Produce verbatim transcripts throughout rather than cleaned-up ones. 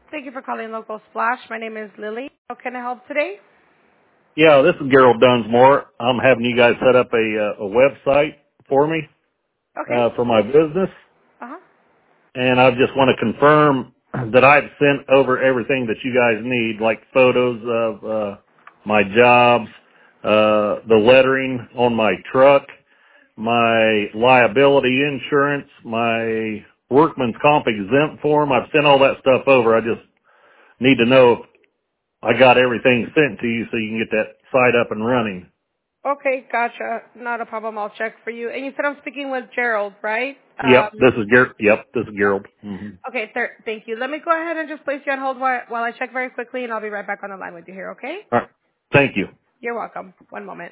Thank you for calling Local Splash. My name is Lily. How can I help today? Yeah, this is Gerald Dunsmore. I'm having you guys set up a uh, a website for me Okay. uh, for my business, Uh-huh. and I just want to confirm that I've sent over everything that you guys need, like photos of uh, my jobs, uh, the lettering on my truck, my liability insurance, my workman's comp exempt form. I've sent all that stuff over. I just need to know if I got everything sent to you so you can get that site up and running. Okay, gotcha. Not a problem. I'll check for you. And you said I'm speaking with Gerald, right? Yep, Um, this is Gerald. Yep, this is Gerald. hmm okay, sir. Thank you. Let me go ahead and just place you on hold while, while I check very quickly, and I'll be right back on the line with you here, okay? All right. Thank you. You're welcome. One moment.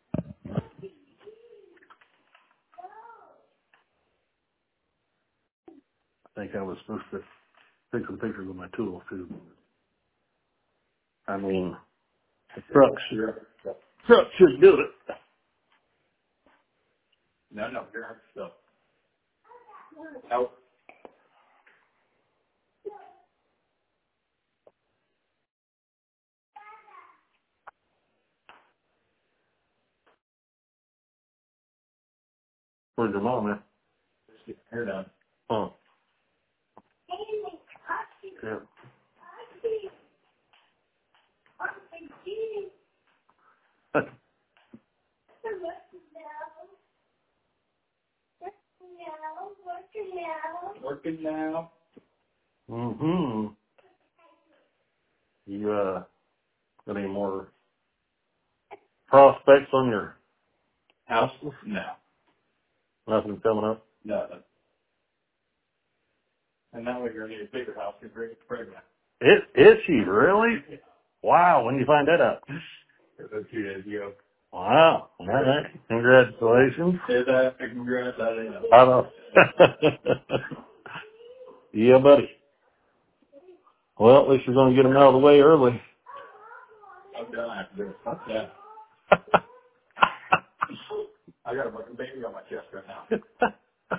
I think I was supposed to take some pictures of my tools too. I mean, the truck should, truck should do it. No, no, here, so. Out. Where's your mom at? Hair done. Oh. Yeah. Working now. Mm-hmm. You, uh, got any more prospects on your house? No. Nothing coming up? No. And now we're going to need a bigger house to bring it pregnant. Is, is she really? Wow, when did you find that out? About two days ago. Wow. All right. Congratulations. Is that congrats? I didn't know. I know. Yeah, buddy. Well, at least you're going to get them out of the way early. I'm done after this. Fuck that. I got a fucking baby on my chest right now.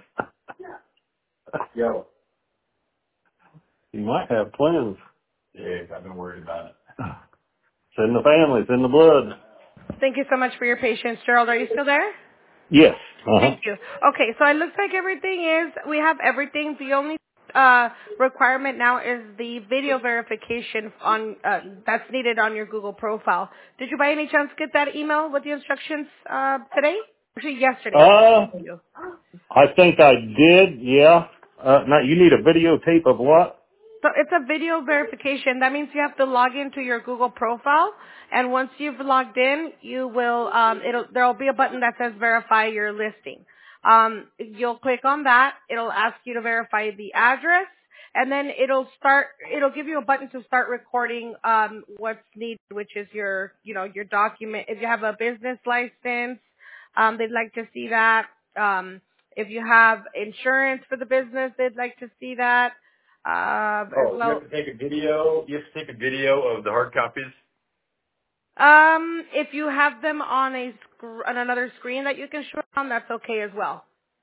Yo. You might have twins. Yeah, I've been worried about it. It's in the family. It's in the blood. Thank you so much for your patience, Gerald. Are you still there? Yes. Uh-huh. Thank you. Okay, so it looks like everything is, we have everything. The only uh, requirement now is the video verification on uh, that's needed on your Google profile. Did you by any chance get that email with the instructions uh, today? Actually, yesterday. I Uh, sent you. I think I did, yeah. Uh, now you need a videotape of what? So it's a video verification. That means you have to log into your Google profile, and once you've logged in, you will um, it'll there'll be a button that says verify your listing. Um, you'll click on that. It'll ask you to verify the address, and then it'll start. It'll give you a button to start recording um, what's needed, which is your you know your document. If you have a business license, um, they'd like to see that. Um, if you have insurance for the business, they'd like to see that. Uh, as Oh, you well, have to take a video. You have to take a video of the hard copies. um, if you have them on a sc- on another screen that you can show on, that's okay as well.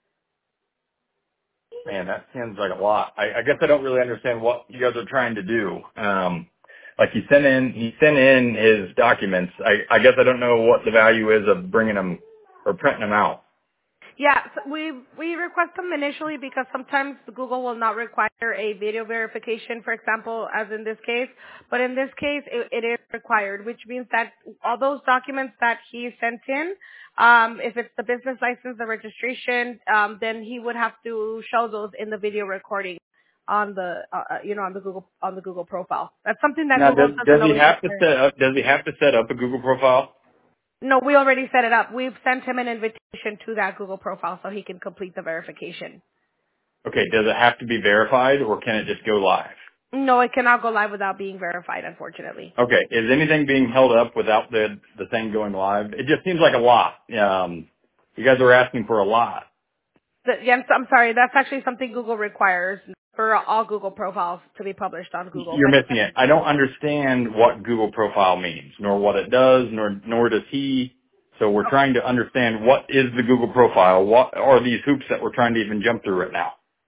Man, that seems like a lot. I, I guess I don't really understand what you guys are trying to do. Um, like he sent in, he sent in his documents. I, I guess I don't know what the value is of bringing them or printing them out. Yeah, so we we request them initially because sometimes Google will not require a video verification, for example, as in this case. But in this case, it, it is required, which means that all those documents that he sent in, um, if it's the business license, the registration, um, then he would have to show those in the video recording on the uh, uh, you know on the Google on the Google profile. That's something that Now, Google does, does doesn't he always have to require. set up? Does he have to set up a Google profile? No, we already set it up. We've sent him an invitation to that Google profile so he can complete the verification. Okay, does it have to be verified or can it just go live? No, it cannot go live without being verified, unfortunately. Okay, is anything being held up without the the thing going live? It just seems like a lot. Um, you guys are asking for a lot. The, yeah, I'm, I'm sorry. That's actually something Google requires for all Google profiles to be published on Google. You're missing it. I don't understand what Google profile means, nor what it does, nor nor does he. So we're trying to understand what is the Google profile. What are these hoops that we're trying to even jump through right now?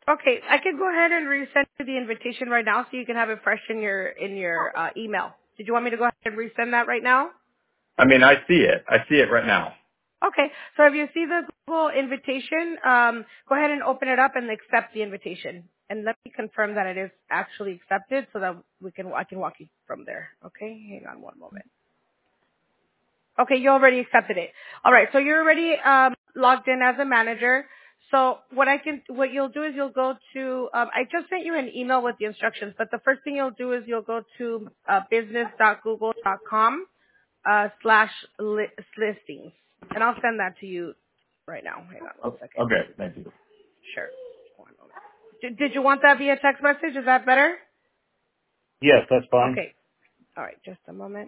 Okay, I can go ahead and resend you the invitation right now so you can have it fresh in your in your uh, email. Did you want me to go ahead and resend that right now? I mean, I see it. I see it right now. Okay, so if you see the Google invitation, um, go ahead and open it up and accept the invitation. And let me confirm that it is actually accepted so that we can I can walk you from there. Okay, hang on one moment. Okay, you already accepted it. All right, so you're already um, logged in as a manager. So what I can, what you'll do is you'll go to, um, I just sent you an email with the instructions, but the first thing you'll do is you'll go to uh, business dot google dot com uh, slash li- listings, and I'll send that to you right now. Hang on one Oh, second. okay, thank you. Sure. One moment. Did, did you want that via text message? Is that better? Yes, that's fine. Okay. All right, just a moment.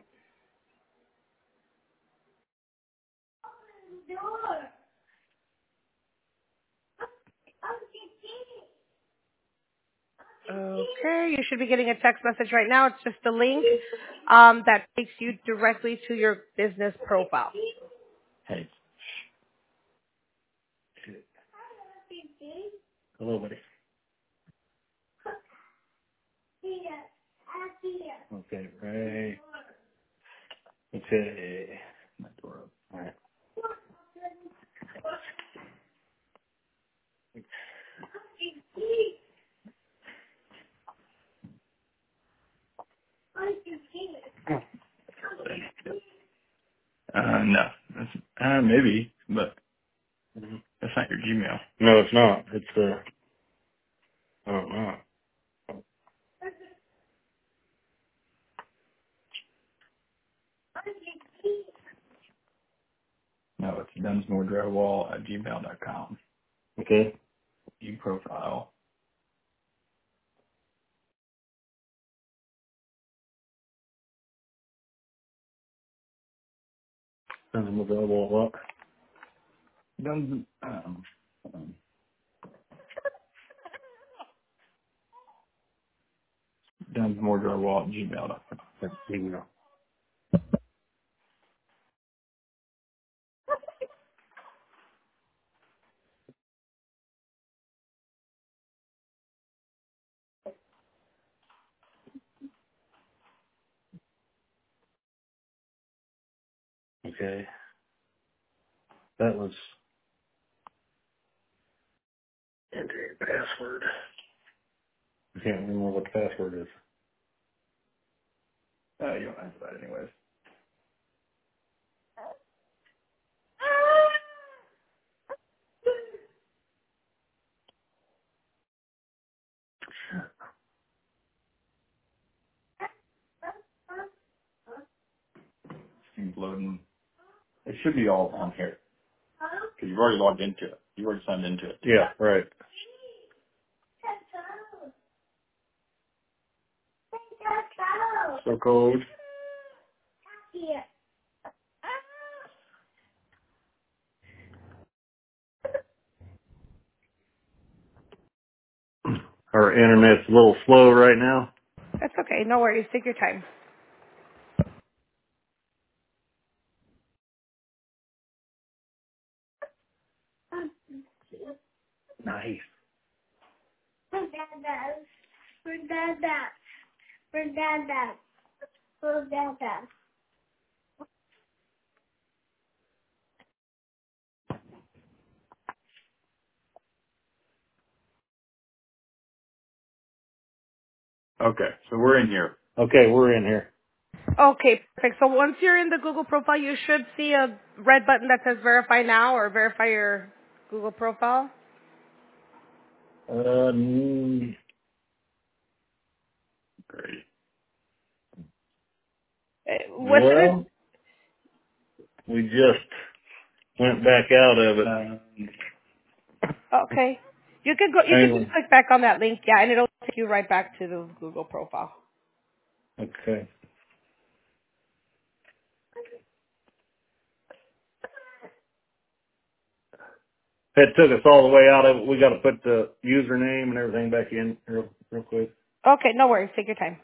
Okay, you should be getting a text message right now. It's just a link um, that takes you directly to your business profile. Hey. Hello, buddy. Okay, right. Okay. My door up. All right. Uh, no. That's, uh, maybe, but Mhm. that's not your Gmail. No, it's not. It's uh, I don't know. No, it's dunsmoredrywall at gmail dot com. Okay. View profile. Send them available what? Duns, um, um, dunsmoredrywall at gmail dot com. That's email. Okay. That was enter your password. I can't remember what the password is. Uh, you don't answer that anyways. Seems loading. It should be all on here. Because you've already logged into it. You already signed into it. Yeah, right. So code. Our internet's a little slow right now. That's okay. No worries. Take your time. Nice. Okay, so we're in here. Okay, we're in here. Okay, perfect. So once you're in the Google profile, you should see a red button that says verify now or verify your Google profile. Uh, mm, Great. Uh, What's it? well, we just went back out of it. Um, Okay. You can go, you Hang can just on. click back on that link, yeah, and it'll take you right back to the Google profile. Okay. It took us all the way out of it. We got to put the username and everything back in real, real quick. Okay, no worries. Take your time.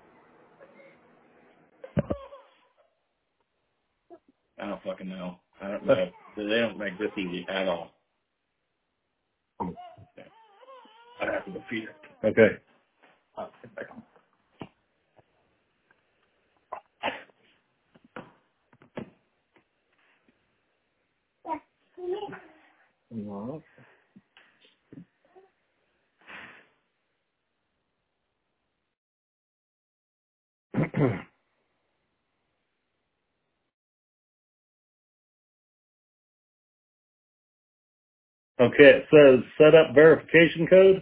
I don't fucking know. I don't know. They don't make this easy at all. I Okay. Okay, it says set up verification code.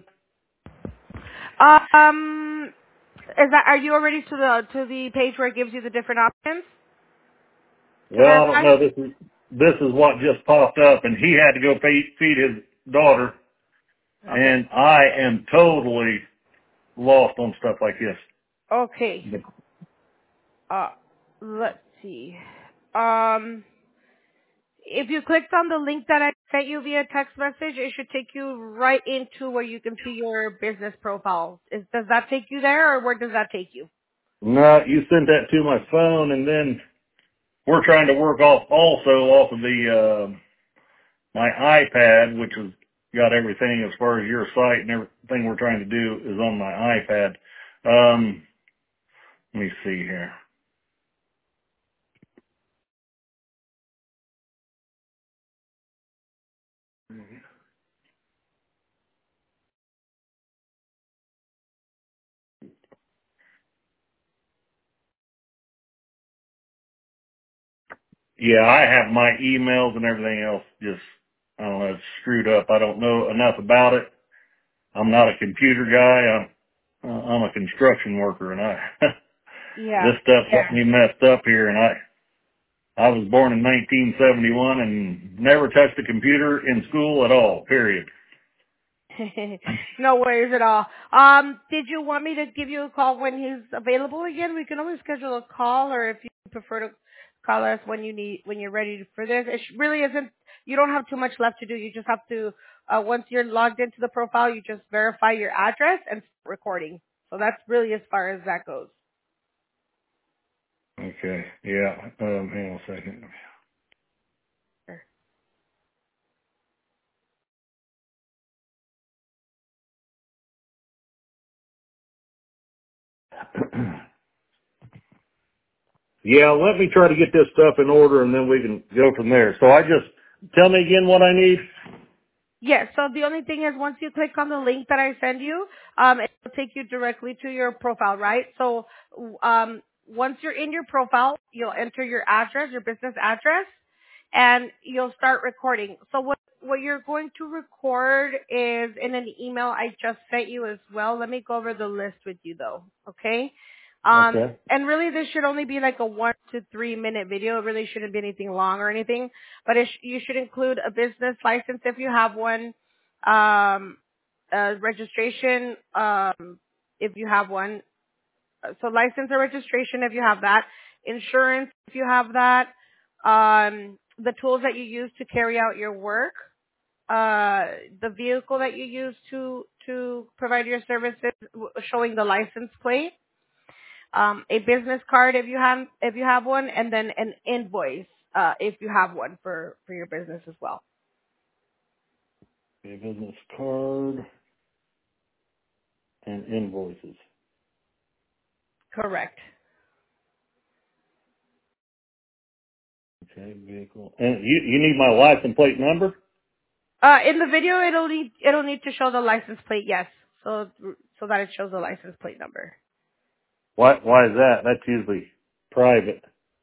Um, is that, are you already to the, to the page where it gives you the different options to Well, I don't verify? know. This is this is what just popped up, and he had to go feed, feed his daughter, Okay. and I am totally lost on stuff like Okay. this. Uh, let's see. Um, if you clicked on the link that I sent you via text message, it should take you right into where you can see your business profile. Is, does that take you there, or where does that take you? No, you sent that to my phone, and then we're trying to work off also off of the uh, my iPad, which has got everything as far as your site and everything we're trying to do is on my iPad. Um, let me see here. Yeah, I have my emails and everything else just, I don't know, it's screwed up. I don't know enough about it. I'm not a computer guy. I'm, uh, I'm a construction worker, and I, Yeah. this stuff got me messed up here, and I, I was born in nineteen seventy-one and never touched a computer in school at all, period. No worries at all. Um, did you want me to give you a call when he's available again? We can always schedule a call, or if you prefer to call us when you need, when you're ready for this. It sh- really isn't. You don't have too much left to do. You just have to, uh, once you're logged into the profile, you just verify your address and start recording. So that's really as far as that goes. Okay, yeah, um, hang on a second. Sure. Yeah, let me try to get this stuff in order, and then we can go from there. So I just, tell me again what I need. Yes. So the only thing is, once you click on the link that I send you, um, it will take you directly to your profile, right? So, um, once you're in your profile, you'll enter your address, your business address, and you'll start recording. So what what you're going to record is in an email I just sent you as well. Let me go over the list with you though, okay? Um, Okay. and really this should only be like a one to three minute video. It really shouldn't be anything long or anything, but it sh- you should include a business license if you have one, um, uh, registration, um, if you have one. So license or registration if you have that, insurance if you have that, um, the tools that you use to carry out your work, uh, the vehicle that you use to to provide your services, w- showing the license plate, um, a business card if you have if you have one, and then an invoice uh, if you have one for for your business as well. A business card and invoices. Correct. Okay, vehicle. And you, you need my license plate number? Uh, in the video, it'll need it'll need to show the license plate. Yes, so so that it shows the license plate number. Why, why is that? That's usually private.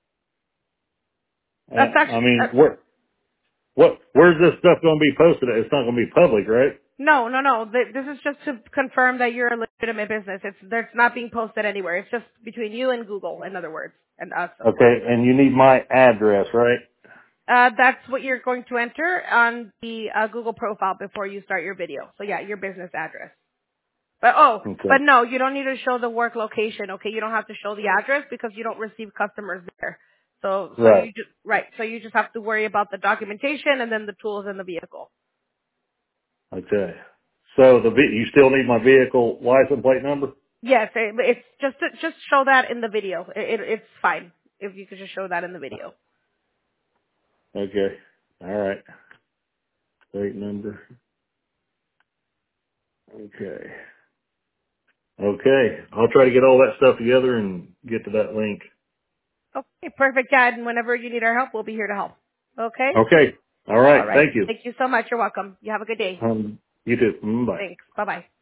Uh, That's I actually uh, mean, where, what, where's this stuff going to be posted at? It's not going to be public, right? no, no, no. Th- This is just to confirm that you're a legitimate business. It's It's not being posted anywhere. It's just between you and Google, in other words, and us, of course. Okay, and you need my address, right? Uh, that's what you're going to enter on the uh, Google profile before you start your video. So yeah, your business address. But oh, but Okay. no, you don't need to show the work location. Okay, you don't have to show the address because you don't receive customers there. So so you Right. just right. So you just have to worry about the documentation and then the tools in the vehicle. Okay. So the, ve- you still need my vehicle license plate number? Yes, it, it's just to, just show that in the video. It, it, it's fine if you could just show that in the video. Okay. All right. Plate number. Okay. Okay. I'll try to get all that stuff together and get to that link. Okay, perfect, Dad. And whenever you need our help, we'll be here to help. Okay? Okay. All right. All right. Thank you. Thank you so much. You're welcome. You have a good day. Um, you too. Mm, bye. Thanks. Bye-bye.